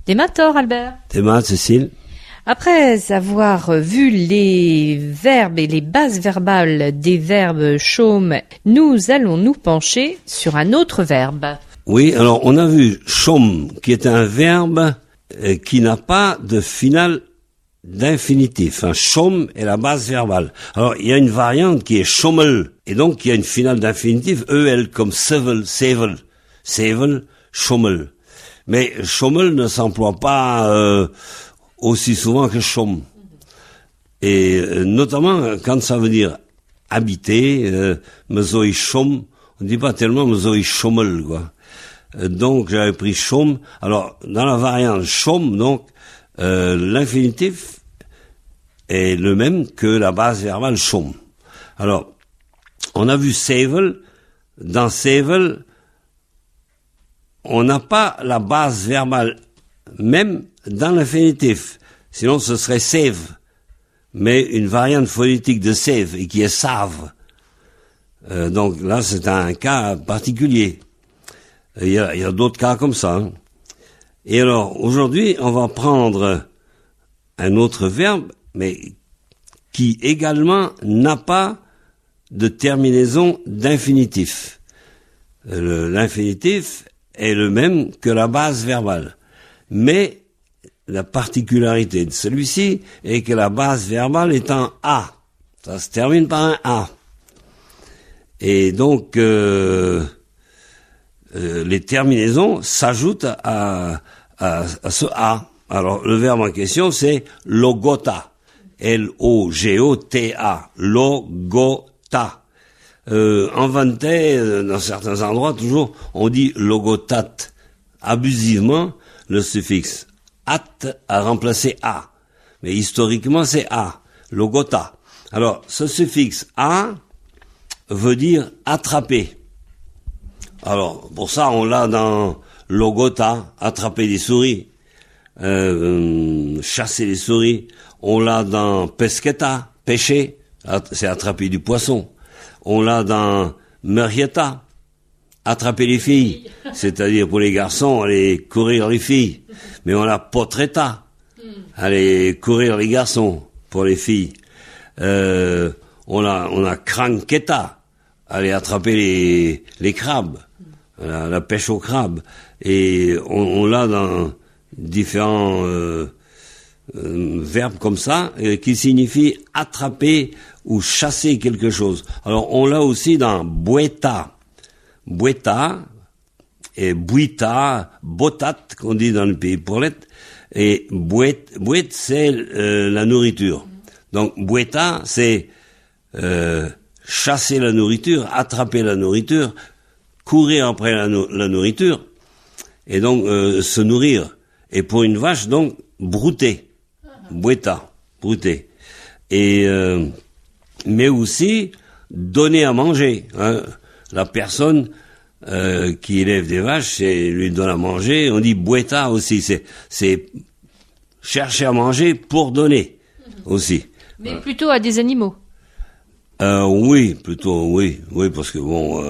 Des maths, Albert. Des maths, Cécile. Après avoir vu les verbes et les bases verbales des verbes chôme, nous allons nous pencher sur un autre verbe. Oui, alors on a vu chôme, qui est un verbe qui n'a pas de finale d'infinitif. Chôme est la base verbale. Alors il y a une variante qui est chômel, et donc il y a une finale d'infinitif, EL, comme sevel, sevel, sevel, chômel. Mais chômel ne s'emploie pas aussi souvent que chôme. Et notamment quand ça veut dire habiter, mesoi chôme, on dit pas tellement mesoi chômel, quoi. Donc j'avais pris chôme. Alors dans la variante chôme, donc l'infinitif est le même que la base verbale chôme. Alors on a vu sevel. Dans sevel, on n'a pas la base verbale même dans l'infinitif. Sinon ce serait save, mais une variante phonétique de save et qui est save. Donc là c'est un cas particulier. Il y a d'autres cas comme ça. Et alors, aujourd'hui, on va prendre un autre verbe, mais qui également n'a pas de terminaison d'infinitif. L'infinitif est le même que la base verbale. Mais la particularité de celui-ci est que la base verbale est en A. Ça se termine par un A. Et donc, les terminaisons s'ajoutent à ce A. Alors, le verbe en question, c'est logota. L-O-G-O-T-A. Logota. En Vendée, dans certains endroits, toujours, on dit logotat. Abusivement, le suffixe at a remplacé A. Mais historiquement, c'est A. Logota. Alors, ce suffixe A veut dire attraper. Alors, pour ça, on l'a dans logota, attraper des souris, chasser les souris. On l'a dans pesqueta, pêcher, c'est attraper du poisson. On l'a dans merieta, attraper les filles, c'est-à-dire pour les garçons, aller courir les filles. Mais on a potreta, aller courir les garçons pour les filles. On a cranqueta, aller attraper les crabes. La pêche au crabe, et on l'a dans différents verbes comme ça, qui signifient attraper ou chasser quelque chose. Alors on l'a aussi dans bueta, bueta et buita, botat qu'on dit dans le pays pourlette, et buet c'est la nourriture. Donc bueta c'est chasser la nourriture, attraper la nourriture, courir après la nourriture, et donc se nourrir. Et pour une vache, donc, brouter. Bueta, brouter. Et mais aussi donner à manger. La personne qui élève des vaches, lui donne à manger. On dit bueta aussi. C'est chercher à manger pour donner aussi. Mais plutôt à des animaux. Oui, plutôt, oui, parce que bon.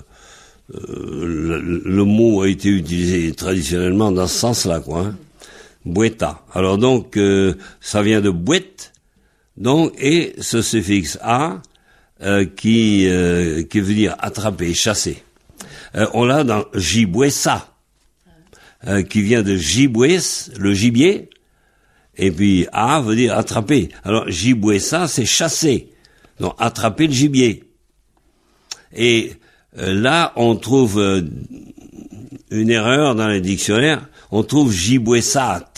Le mot a été utilisé traditionnellement dans ce sens-là, quoi. Bueta. Alors donc, ça vient de buet, donc, et ce suffixe a qui veut dire attraper, chasser. On l'a dans gibuesa, qui vient de gibues, le gibier, et puis a veut dire attraper. Alors gibuesa, c'est chasser, donc attraper le gibier. Et là, on trouve une erreur dans les dictionnaires. On trouve gibuesat,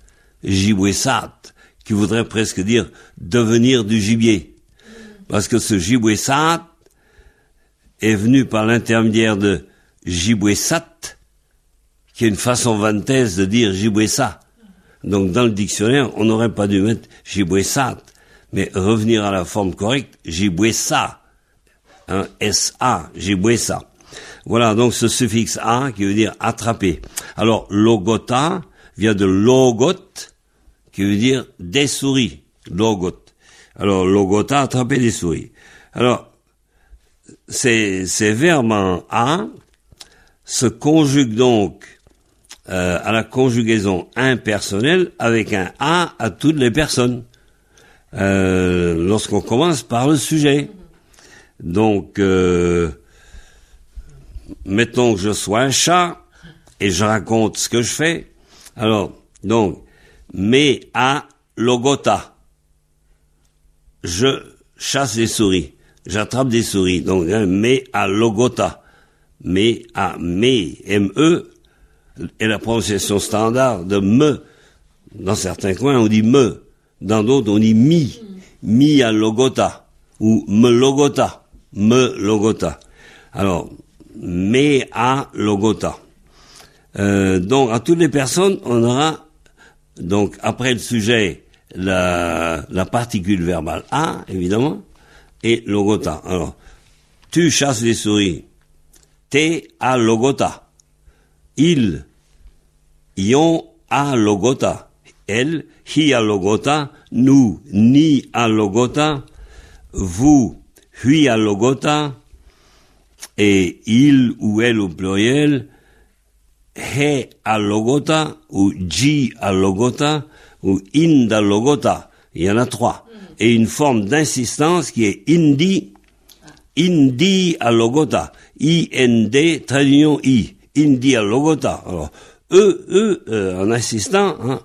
qui voudrait presque dire devenir du gibier. Parce que ce gibuesat est venu par l'intermédiaire de gibuesat, qui est une façon vantaise de dire gibuesa. Donc dans le dictionnaire, on n'aurait pas dû mettre gibuesat, mais revenir à la forme correcte, gibuesa. S-A, gibuesa. Voilà, donc ce suffixe a qui veut dire attraper. Alors, logota vient de logot, qui veut dire des souris. Logot. Alors, logota, attraper des souris. Alors, ces verbes en a se conjuguent donc à la conjugaison impersonnelle avec un A à toutes les personnes. Lorsqu'on commence par le sujet. Donc, mettons que je sois un chat et je raconte ce que je fais. Alors, donc, mais à logota. Je chasse des souris. J'attrape des souris. Donc, mais à logota. Mais à M-E, est la prononciation standard de me. Dans certains coins, on dit me. Dans d'autres, on dit mi à logota. Ou me logota. Alors, mais à logota. Donc, à toutes les personnes, on aura, donc, après le sujet, la particule verbale a, évidemment, et logota. Alors, tu chasses les souris. Te a logota. Ils, ion a logota. Elle, hi a logota. Nous, ni a logota. Vous, hui a logota. Et il ou elle au pluriel, he a logota, ou ji a logota, ou ind a logota. Il y en a 3. Et une forme d'insistance qui est indi a logota. I-N-D, traduction I. Indi a logota. Alors, en insistant, hein,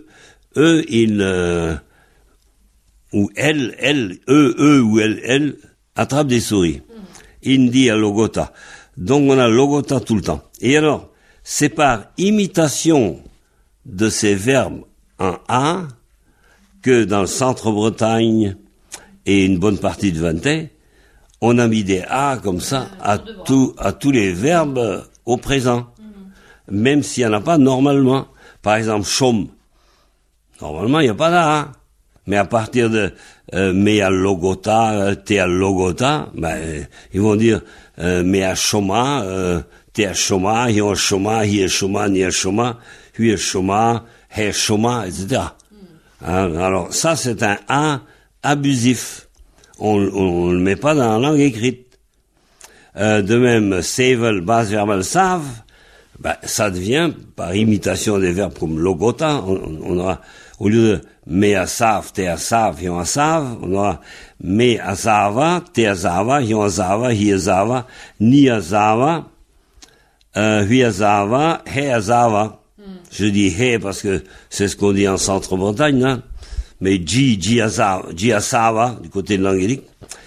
ils, ou elle, ou elle, attrape des souris. Indi a logota. Donc on a logota tout le temps. Et alors, c'est par imitation de ces verbes en A que dans le centre-Bretagne et une bonne partie de Vendée, on a mis des A comme ça à tous les verbes au présent. Même s'il n'y en a pas normalement. Par exemple, chôme. Normalement, il n'y a pas d'A. Mais à partir de mais à logota, te à logota, ben, ils vont dire mais à choma, te à choma, hi à choma, hi à choma, ni à choma, hui à choma, he choma, etc. Alors ça, c'est un A abusif. On le met pas dans la langue écrite. De même, sevel, base verbale save, ben, ça devient, par imitation des verbes comme logota, on aura, au lieu de me a save, te a save, hi a save, on aura me a sava, te a sava, hi a sava, hi a sava, ni a sava, hui a sava, he a sava. Je dis he parce que c'est ce qu'on dit en centre-Bretagne, hein. Mais ji a sava, du côté de l'angélique.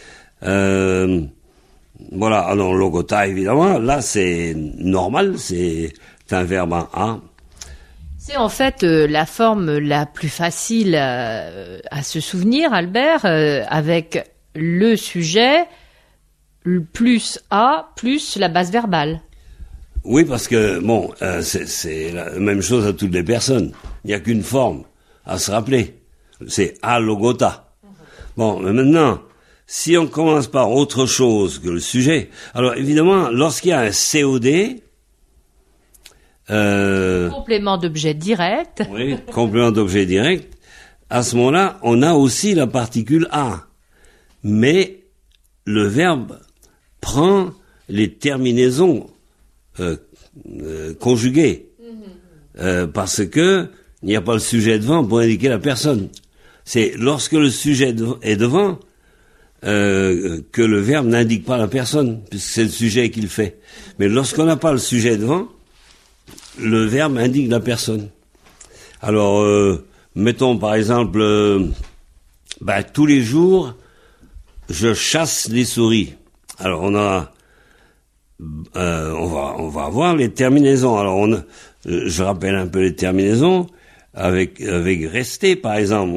Voilà, alors logota, évidemment, là c'est normal, c'est un verbe en A. C'est en fait la forme la plus facile à se souvenir, Albert, avec le sujet plus A plus la base verbale. Oui, parce que, bon, c'est la même chose à toutes les personnes. Il n'y a qu'une forme à se rappeler. C'est A logota. Bon, mais maintenant, si on commence par autre chose que le sujet, alors évidemment, lorsqu'il y a un COD, complément d'objet direct. Oui, complément d'objet direct. À ce moment-là, on a aussi la particule A. Mais le verbe prend les terminaisons conjuguées. Parce que il n'y a pas le sujet devant pour indiquer la personne. C'est lorsque le sujet est devant que le verbe n'indique pas la personne, puisque c'est le sujet qui le fait. Mais lorsqu'on n'a pas le sujet devant, le verbe indique la personne. Alors, mettons par exemple, tous les jours, je chasse les souris. Alors on va avoir les terminaisons. Alors je rappelle un peu les terminaisons. Avec rester par exemple,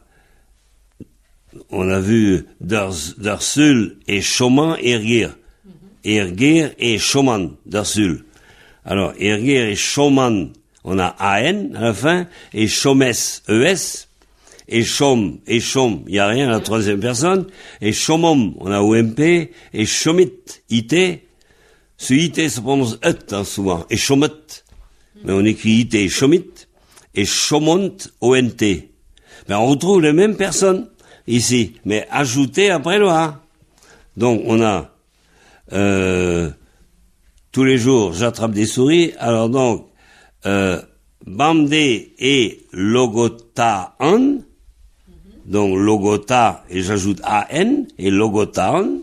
on a vu d'Ursul et Choman ergir. Ergir et Choman d'Ursul. Alors, ergir et Choman, on a AN à la fin, et Chomes, ES, et Chom, il n'y a rien à la troisième personne, et Chomom, on a OMP, et Chomit, IT, ce IT se prononce et souvent, et Chomot, mais on écrit IT et Chomit, et Chomont, ONT. Ben, on retrouve les mêmes personnes ici, mais ajoutées après le A. Donc, on a tous les jours, j'attrape des souris. Alors donc, Bamde et logotaan. Donc logota et j'ajoute an et logotaan.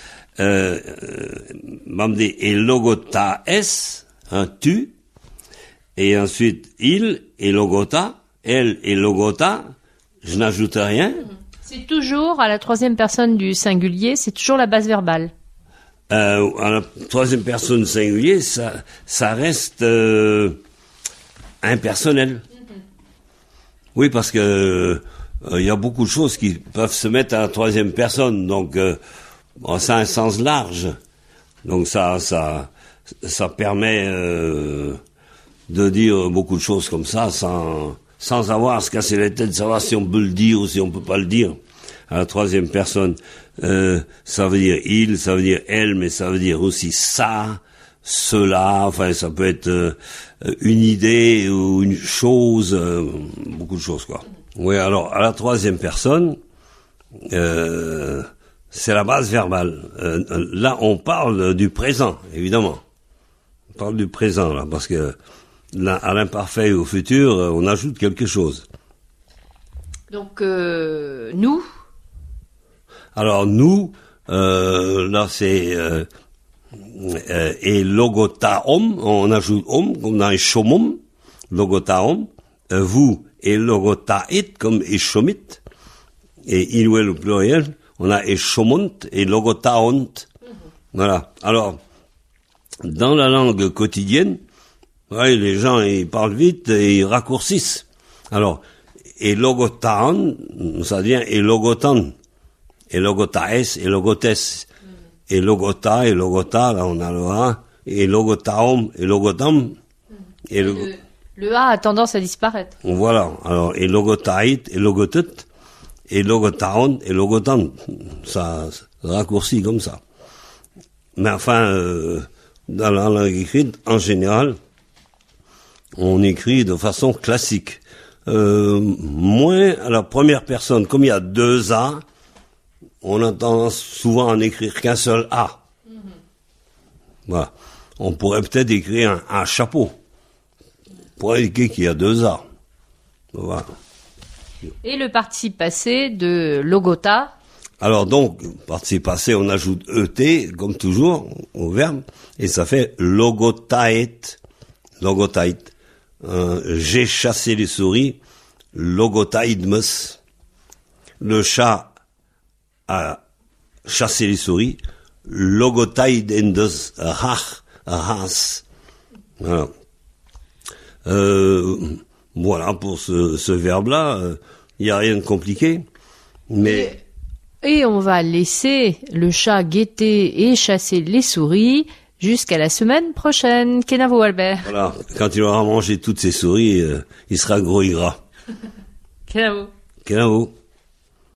Bamde et logota s, un tu. Et ensuite il et logota, elle et logota. Je n'ajoute rien. C'est toujours à la troisième personne du singulier, c'est toujours la base verbale. À la troisième personne singulier, ça reste impersonnel. Oui, parce que il y a beaucoup de choses qui peuvent se mettre à la troisième personne, donc ça a un sens large. Donc ça permet de dire beaucoup de choses comme ça sans avoir à se casser la tête de savoir si on peut le dire ou si on peut pas le dire. À la troisième personne, ça veut dire il, ça veut dire elle, mais ça veut dire aussi ça, cela, enfin ça peut être une idée ou une chose, beaucoup de choses quoi. Oui, alors à la troisième personne, c'est la base verbale. Là on parle du présent, évidemment. On parle du présent là, parce que là, à l'imparfait et au futur, on ajoute quelque chose. Donc nous. Alors nous, là c'est et logotaom, on ajoute om comme dans eshomom, logotaom. Vous et logotait comme eshomit. Et il ou elle au pluriel, on a eshomont et logotaont. Voilà. Alors dans la langue quotidienne, ouais, les gens ils parlent vite et ils raccourcissent. Alors et logotaan, ça devient et logotan. Et logotaes, et logotes, et logota, et logota, là on a le A, et logotaom, et logotam, et le A a tendance à disparaître. Voilà, alors, et logotait, et logotet, et logotaon, et logotan, ça raccourcit comme ça. Mais enfin, dans la langue écrite, en général, on écrit de façon classique. Moins à la première personne, comme il y a deux A, on a tendance souvent à n'écrire qu'un seul A. Voilà. On pourrait peut-être écrire un chapeau pour indiquer qu'il y a deux A. Voilà. Et le participe passé de logota. Alors donc, participe passé, on ajoute ET, comme toujours, au verbe, et ça fait logotait. Logotait. J'ai chassé les souris, logotaidmus. Le chat a chassé les souris, logotaidendes has. Voilà. Voilà pour ce verbe-là. Il n'y a rien de compliqué, mais et on va laisser le chat guetter et chasser les souris jusqu'à la semaine prochaine. Kenavo Albert. Voilà. Quand il aura mangé toutes ces souris, il sera gros et gras. Kenavo. Kenavo.